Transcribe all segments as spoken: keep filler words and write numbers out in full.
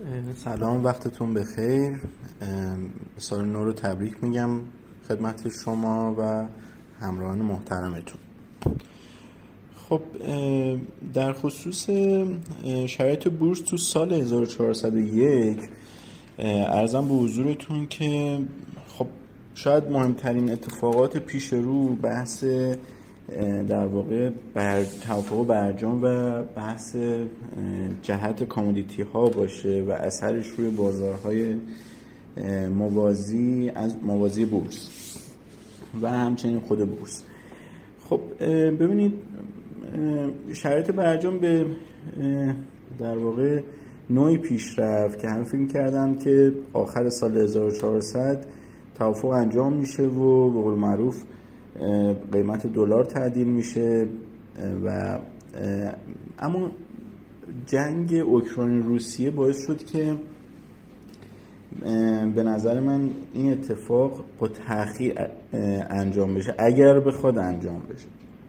سلام، وقتتون بخیر. سال نو رو تبریک میگم خدمت شما و همراهان محترمتون. خب در خصوص شرایط بورس تو سال هزار و چهارصد و یک عرضم به حضورتون که خب شاید مهمترین اتفاقات پیش رو بحث در واقع بر توافق برجام و بحث جهت کامودیتی ها باشه و اثرش روی بازارهای موازی از موازی بورس و همچنین خود بورس. خب ببینید شرایط برجام به در واقع نوعی پیش رفت که هم فکر کردن که آخر سال هزار و چهارصد توافق انجام میشه و به قول معروف قیمت دلار تعدیل میشه و اما جنگ اوکراین روسیه باعث شد که به نظر من این اتفاق با تأخیر انجام بشه اگر بخواد انجام بشه.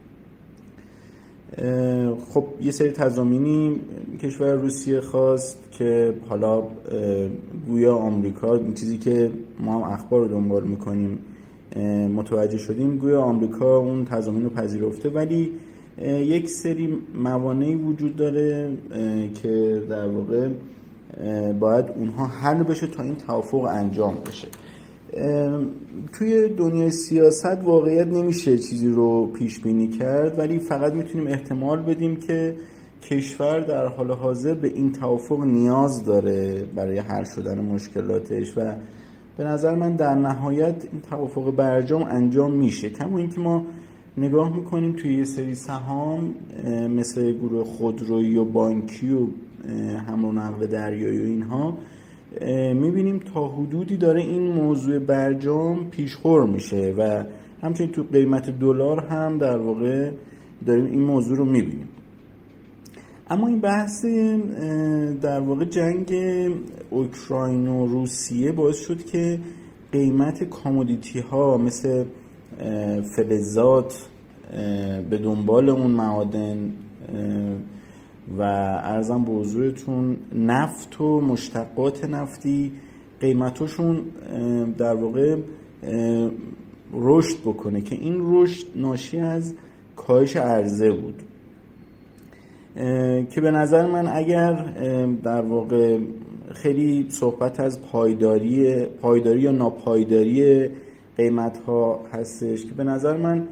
خب یه سری تضامینی کشور روسیه خواست که حالا گویا آمریکا، این چیزی که ما هم اخبار رو دنبال میکنیم متوجه شدیم، گویا آمریکا اون تضامین رو پذیرفته، ولی یک سری موانعی وجود داره که در واقع باید اونها حل بشه تا این توافق انجام بشه. توی دنیای سیاست واقعیت نمیشه چیزی رو پیش بینی کرد، ولی فقط میتونیم احتمال بدیم که کشور در حال حاضر به این توافق نیاز داره برای حل شدن مشکلاتش و به نظر من در نهایت این توافق برجام انجام میشه. کما اینکه ما نگاه میکنیم توی یه سری سهام مثل گروه خودرویی و بانکی و حمل و نقل دریایی و اینها میبینیم تا حدودی داره این موضوع برجام پیشخور میشه و همچنین تو قیمت دلار هم در واقع داریم این موضوع رو میبینیم. اما این بحث در واقع جنگ اوکراین و روسیه باعث شد که قیمت کامودیتی ها مثل فلزات به دنبال اون معادن و ارزم به حضورتون نفت و مشتقات نفتی قیمتاشون در واقع رشد بکنه که این رشد ناشی از کاهش عرضه بود که به نظر من اگر در واقع خیلی صحبت از پایداری پایداری یا ناپایداری قیمت ها هستش که به نظر من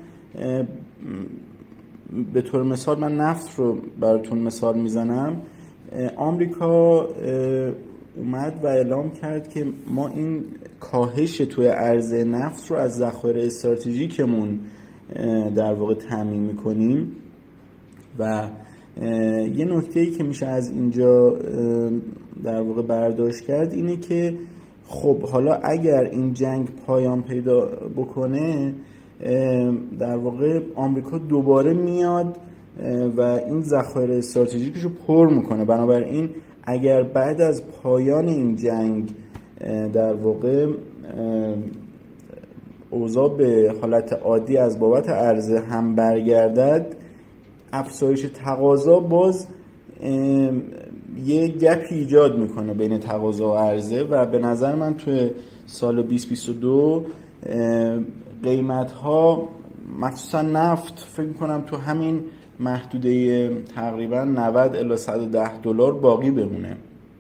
به طور مثال من نفت رو براتون مثال میزنم. آمریکا اومد و اعلام کرد که ما این کاهش توی عرضه نفت رو از ذخایر استراتژیکمون در واقع تامین میکنیم و یه نکته‌ای که میشه از اینجا در واقع برداشت کرد اینه که خب حالا اگر این جنگ پایان پیدا بکنه در واقع آمریکا دوباره میاد و این ذخایر استراتژیکش رو پر میکنه. بنابراین اگر بعد از پایان این جنگ در واقع اوضاع به حالت عادی از بابت عرضه هم برگردد، افزایش تقاضا باز یه گپی ایجاد میکنه بین تقاضا و عرضه و به نظر من توی سال بیست بیست و دو قیمت ها مخصوصا نفت فکر میکنم تو همین محدوده تقریبا نود الی صد و ده دلار باقی بمونه.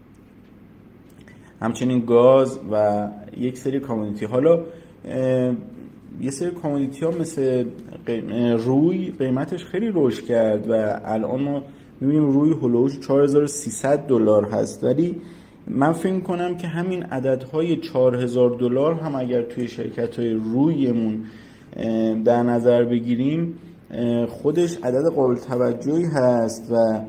همچنین گاز و یک سری کامودیتی. حالا یه سری کامودیتی ها مثل روی قیمتش خیلی رشد کرد و الان ما میبینیم روی هلوش چهار هزار و سیصد دلار هست، ولی من فکر کنم که همین عددهای چهار هزار دلار هم اگر توی شرکت‌های رویمون در نظر بگیریم خودش عدد قابل توجهی هست و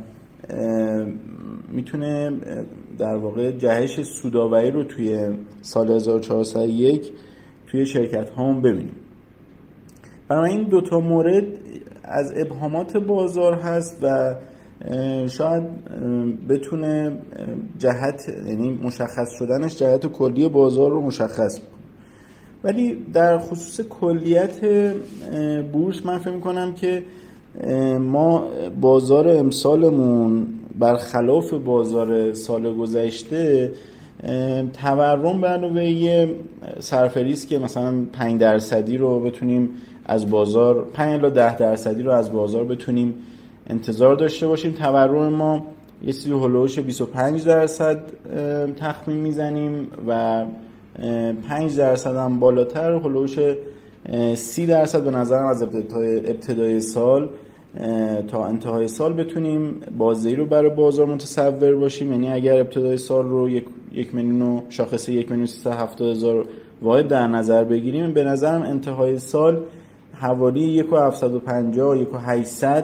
میتونه در واقع جهش سودآوری رو توی سال هزار و چهارصد و یک توی شرکت‌ها هم ببینیم. برای این دوتا مورد از ابهامات بازار هست و شاید بتونه جهت، یعنی مشخص شدنش جهت کلی بازار رو مشخص کنه. ولی در خصوص کلیت بورس من فکر می‌کنم که ما بازار امسالمون برخلاف بازار سال گذشته تورم به علاوه یه صرف ریسک مثلا پنج درصدی رو بتونیم از بازار پنج الی ده درصدی رو از بازار بتونیم انتظار داشته باشیم. تورم ما یه چیزی هولوش بیست و پنج درصد تخمین میزنیم و پنج درصد هم بالاتر هولوش سی درصد به نظرم از ابتدای, ابتدای سال تا انتهای سال بتونیم بازدهی رو برای بازار متصور باشیم. یعنی اگر ابتدای سال رو یک یک میلیون شاخصه یک میلیون سیصد و هفتاد هزار واحد در نظر بگیریم، به نظرم انتهای سال حوالی یک و هفتصد و پنجاه یک و هشتصد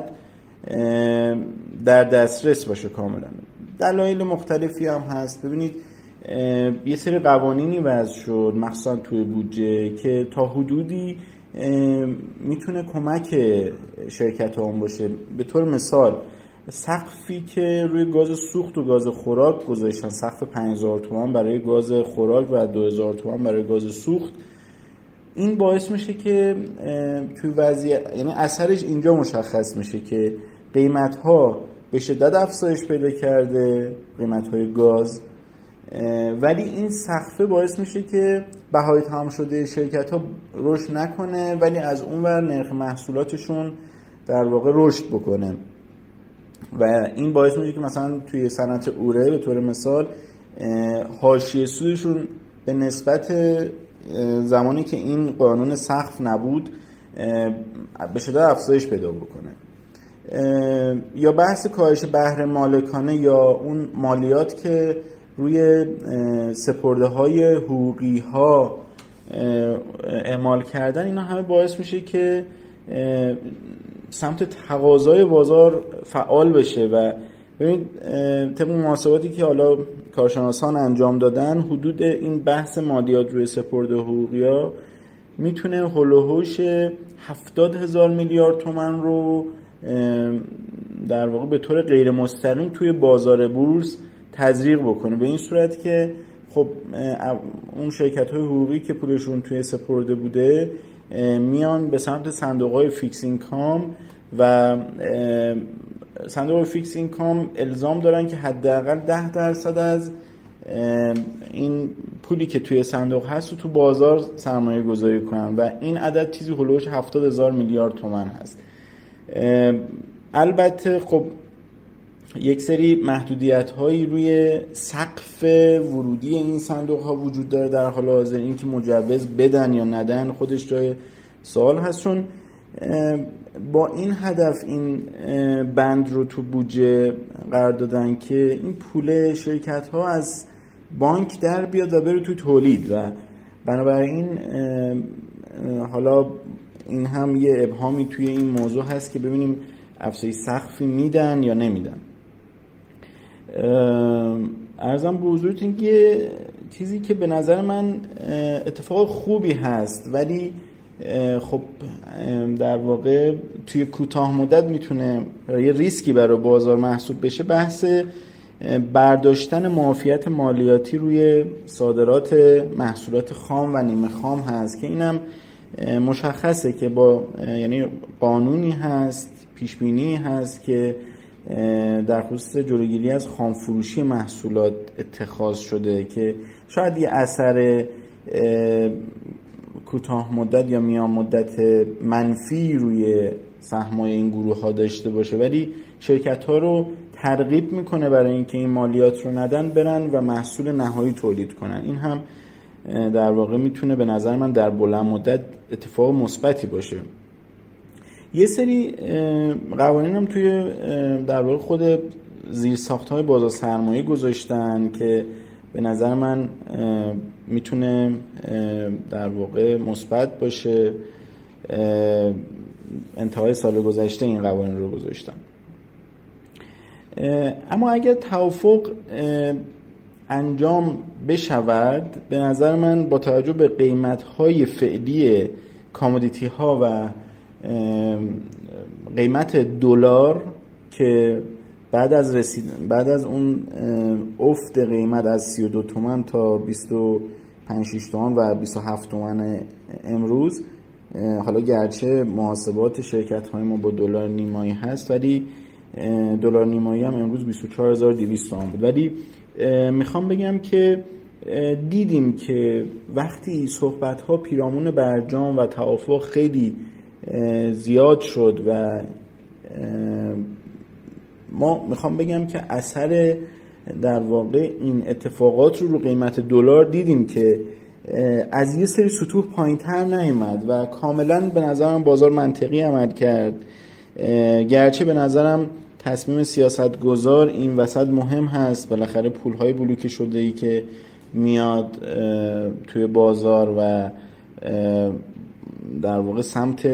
در دسترس باشه کاملا. دلایل مختلفی هم هست. ببینید یه سری قوانینی وضع شد مخصوصا توی بودجه که تا حدودی میتونه کمک شرکت ها هم باشه. به طور مثال سقفی که روی گاز سوخت و گاز خوراک گذاشتن، سقف پنج هزار تومان برای گاز خوراک و دو هزار تومان برای گاز سوخت، این باعث میشه که توی وضعیت، یعنی اثرش اینجا مشخص میشه که قیمت ها به شدت افزایش پیدا کرده، قیمت های گاز، ولی این سقفه باعث میشه که بهای تمام شده شرکت ها رشد نکنه ولی از اون ور نرخ محصولاتشون در واقع رشد بکنه و این باعث میشه که مثلا توی صنعت اوره به طور مثال حاشیه سودشون به نسبت زمانی که این قانون سقف نبود به شدت افزایش پیدا بکنه. یا بحث کاهش بهره مالکانه یا اون مالیات که روی سپرده های حقوقی ها اعمال کردن، اینا همه باعث میشه که سمت تقاضای بازار فعال بشه و ببینید طبق محاسباتی که حالا کارشناسان انجام دادن، حدود این بحث مالیات روی سپرده حقوقی ها میتونه هول و هوش هفتاد هزار میلیارد تومان رو در واقع به طور غیر مستقیم توی بازار بورس تزریق بکنه، به این صورت که خب اون شرکت های حقوقی که پولشون توی سپرده بوده میان به سمت صندوق های فیکس اینکام و صندوق های فیکس اینکام الزام دارن که حداقل ده درصد از این پولی که توی صندوق هست رو تو بازار سرمایه گذاری کنن و این عدد چیزی هلوش هفتاد هزار میلیارد تومان هست. البته خب یک سری محدودیت هایی روی سقف ورودی این صندوق ها وجود داره در حال حاضر. این که مجوز بدن یا ندن خودش جای سوال هست، چون با این هدف این بند رو تو بودجه قرار دادن که این پول شرکت ها از بانک در بیاد و بره توی تولید و بنابراین حالا این هم یه ابهامی توی این موضوع هست که ببینیم افزایش سقفی میدن یا نمیدن. عرضم به حضورتون که چیزی که به نظر من اتفاق خوبی هست ولی خب در واقع توی کوتاه مدت میتونه یه ریسکی برای بازار محسوب بشه، بحث برداشتن معافیت مالیاتی روی صادرات محصولات خام و نیمه خام هست که اینم مشخصه که با یعنی قانونی هست، پیشبینی هست که در خصوص جلوگیری از خام فروشی محصولات اتخاذ شده که شاید یه اثر کوتاه مدت یا میان مدت منفی روی سهم‌های این گروه ها داشته باشه، ولی شرکت ها رو ترغیب میکنه برای اینکه این مالیات رو ندن برن و محصول نهایی تولید کنن. این هم در واقع میتونه به نظر من در بلند مدت اتفاق مثبتی باشه. یه سری قوانین هم توی در واقع خود زیرساخت‌های بازار سرمایه گذاشتن که به نظر من میتونه در واقع مثبت باشه. انتهای سال گذشته این قوانین رو گذاشتن. اما اگر توافق انجام بشود به نظر من با توجه به قیمت‌های فعلی کامودیتی ها و قیمت دلار که بعد از رسید بعد از اون افت قیمت از سی و دو تومان تا بیست و پنج شش تومان و بیست و هفت تومان امروز، حالا گرچه محاسبات شرکت های ما با دلار نیمایی هست ولی دلار نیمایی هم امروز بیست و چهار هزار و دویست تومان بود. ولی میخوام بگم که دیدیم که وقتی صحبت‌ها پیرامون برجام و توافق خیلی زیاد شد و ما میخوام بگم که اثر در واقع این اتفاقات رو رو قیمت دلار دیدیم که از یه سری سطوح پایین‌تر نیامد و کاملا به نظرم بازار منطقی عمل کرد، گرچه به نظرم تصمیم سیاستگزار این وسط مهم هست. بالاخره پول‌های بلوکه شده‌ای که میاد توی بازار و در واقع سمت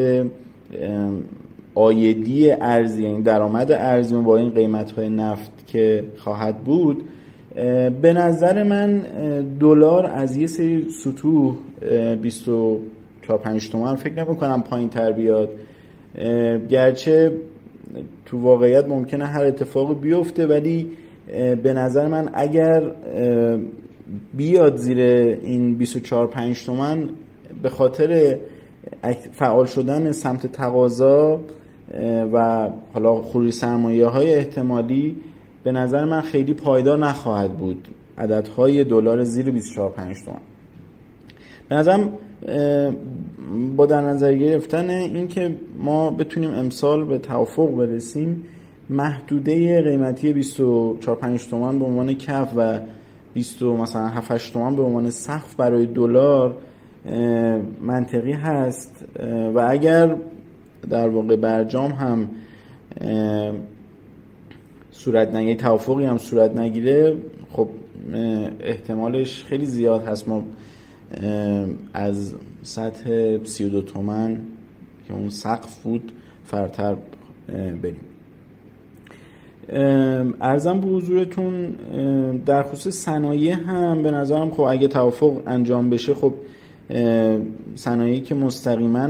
عایدی ارزی، یعنی درآمد ارزی با این قیمت‌های نفت که خواهد بود، به نظر من دلار از یه سری سطوح بیست و چهار پنج تومن فکر نمی‌کنم پایین‌تر بیاد، گرچه تو واقعیت ممکنه هر اتفاقی بیفته، ولی به نظر من اگر بیاد زیر این بیست و چهار پنج تومن به خاطر فعال شدن سمت تقاضا و حالا خروج سرمایه‌های احتمالی، به نظر من خیلی پایدار نخواهد بود عددهای دلار زیر بیست و چهار پنج تومن. به نظرم با در نظر گرفتن این که ما بتونیم امسال به توافق برسیم، محدوده قیمتی بیست و چهار پنج تومن به عنوان کف و بیست مثلا هفت هشت تومن به عنوان سقف برای دلار منطقی هست و اگر در واقع برجام هم صورت نگیره، توافقی هم صورت نگیره، خب احتمالش خیلی زیاد هست ما از سطح سی و دو تومن که اون سقف بود فراتر بریم. عرضم به حضورتون در خصوص صنایع هم به نظرم خب اگه توافق انجام بشه، خب صنایعی که مستقیما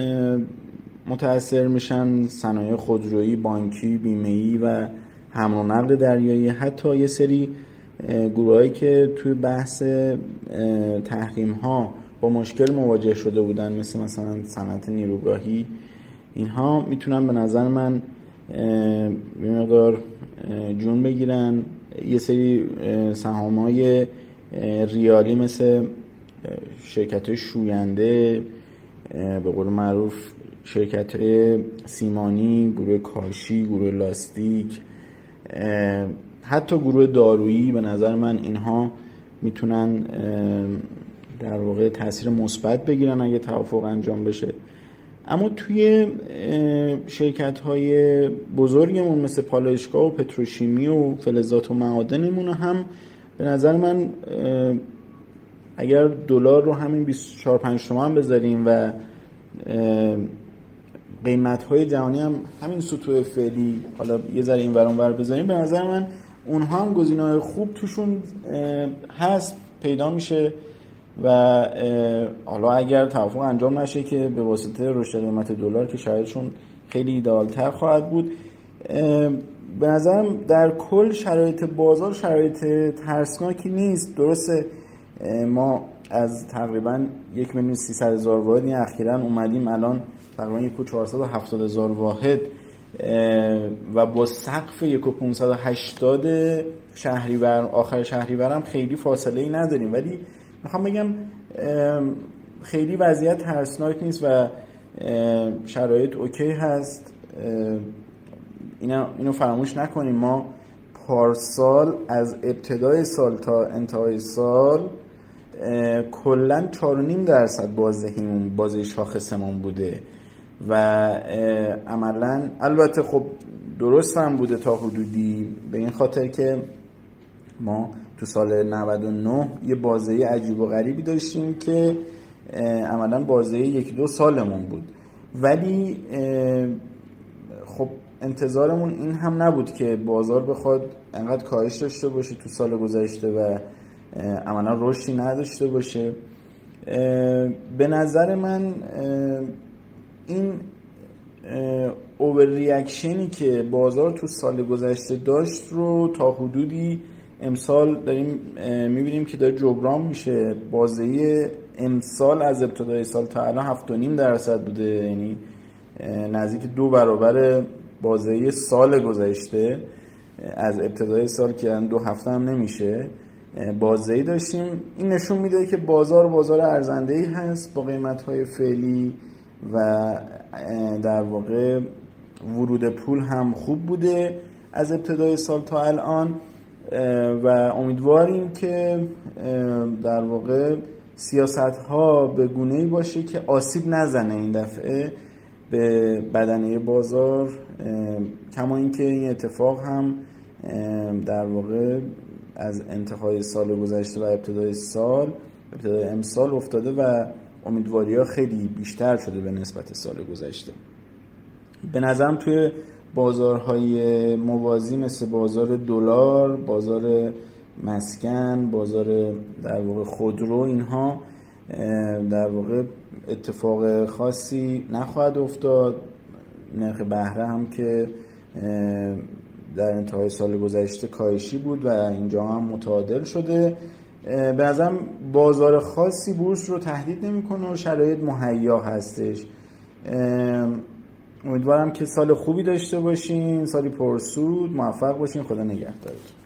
متأثر میشن، صنایع خودرویی، بانکی، بیمه‌ای و حمل و نقل دریایی، حتی یه سری گروهایی که توی بحث تحریم ها با مشکل مواجه شده بودن مثل مثلا صنعت نیروگاهی، اینها میتونن به نظر من یه مقدار جون بگیرن. یه سری سهام‌های ریالی مثل شرکت‌های شوینده، به قول معروف شرکت‌های سیمانی، گروه کاشی، گروه لاستیک، حتی گروه دارویی، به نظر من اینها میتونن در واقع تاثیر مثبت بگیرن اگه توافق انجام بشه. اما توی شرکت‌های بزرگمون مثل پالایشگاه و پتروشیمی و فلزات و معادنمون هم به نظر من اگر دلار رو همین بیست و چهار پنج تومن بذاریم و قیمت‌های جهانی هم همین سطوح فعلی حالا یه ذره این ور اون ور بذاریم، به نظر من اونها هم گزینه‌های خوب توشون هست، پیدا میشه و حالا اگر توافق انجام نشه که به واسطه رشد قیمت دلار که شرایطشون خیلی ایدئال‌تر خواهد بود، به نظرم در کل شرایط بازار شرایط ترسناکی نیست. درسته ما از تقریبا یک میلیون سیصد هزار واحد اخیراً اومدیم الان تقریبا یک و چهارصد و هفتاد هزار واحد و با سقف یک و پانصد و هشتاد شهریور آخر شهریور هم خیلی فاصله ای نداریم، ولی میخوام بگم خیلی وضعیت ترسناک نیست و شرایط اوکی هست. اینو اینو فراموش نکنیم، ما پارسال از ابتدای سال تا انتهای سال کلا چهار و نیم درصد بازدهیمون بازه شاخصمون بوده و عملا البته خب درست هم بوده تا حدودی، به این خاطر که ما تو سال نود و نه یه بازه عجیب و غریبی داشتیم که عملا بازه یک دو سالمون بود، ولی خب انتظارمون این هم نبود که بازار بخواد انقدر کاهش داشته باشه تو سال گذشته و عملا رشدی نداشته باشه. به نظر من این اوور ریاکشنی که بازار تو سال گذشته داشت رو تا حدودی امسال داریم میبینیم که داره جبران میشه. بازه امسال از ابتدای سال تا الان هفت و نیم درصد بوده، یعنی نزدیک دو برابر بازه سال گذشته از ابتدای سال که دو هفته هم نمیشه بازه‌ای داشتیم. این نشون میده که بازار بازار ارزنده‌ای هست با قیمت‌های فعلی و در واقع ورود پول هم خوب بوده از ابتدای سال تا الان و امیدواریم که در واقع سیاست‌ها به گونه‌ای باشه که آسیب نزنه این دفعه به بدنه بازار، کما اینکه این اتفاق هم در واقع از انتهای سال گذشته و ابتدای سال ابتدای امسال افتاده و امیدواری‌ها خیلی بیشتر شده به نسبت سال گذشته. به نظرم توی بازارهای موازی مثل بازار دلار، بازار مسکن، بازار در واقع خودرو، اینها در واقع اتفاق خاصی نخواهد افتاد. نرخ بهره هم که در انتهای سال گذشته کاهشی بود و اینجا هم متعادل شده. به نظرم بازار خاصی بورس رو تهدید نمی‌کنه و شرایط مهیا هستش. امیدوارم که سال خوبی داشته باشین، سالی پرسود، موفق باشین. خدا نگهدارتون.